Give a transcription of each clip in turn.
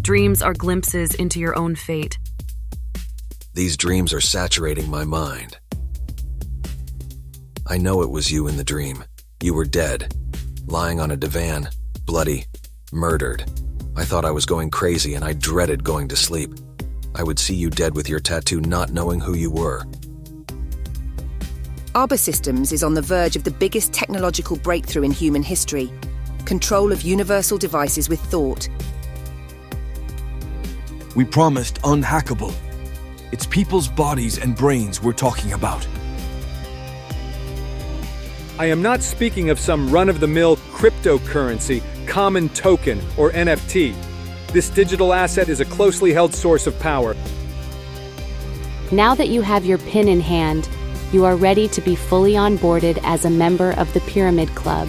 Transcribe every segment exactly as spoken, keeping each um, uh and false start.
Dreams are glimpses into your own fate. These dreams are saturating my mind. I know it was you in the dream. You were dead, lying on a divan, bloody, murdered. I thought I was going crazy and I dreaded going to sleep. I would see you dead with your tattoo, not knowing who you were. Arbor Systems is on the verge of the biggest technological breakthrough in human history. Control of universal devices with thought. We promised unhackable. It's people's bodies and brains we're talking about. I am not speaking of some run-of-the-mill cryptocurrency, common token, or N F T. This digital asset is a closely held source of power. Now that you have your pin in hand, you are ready to be fully onboarded as a member of the Pyramid Club.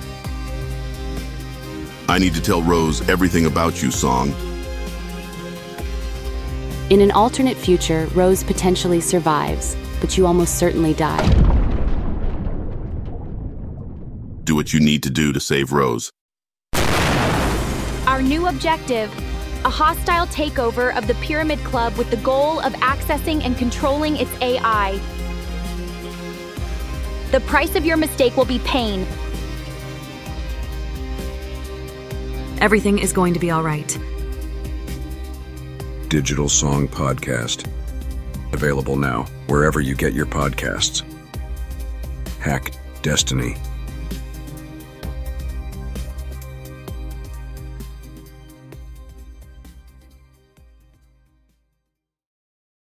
I need to tell Rose everything about you, Song. In an alternate future, Rose potentially survives, but you almost certainly die. Do what you need to do to save Rose. Our new objective, a hostile takeover of the Pyramid Club with the goal of accessing and controlling its A I. The price of your mistake will be pain. Everything is going to be all right. Digital Song Podcast. Available now, wherever you get your podcasts. Hack Destiny.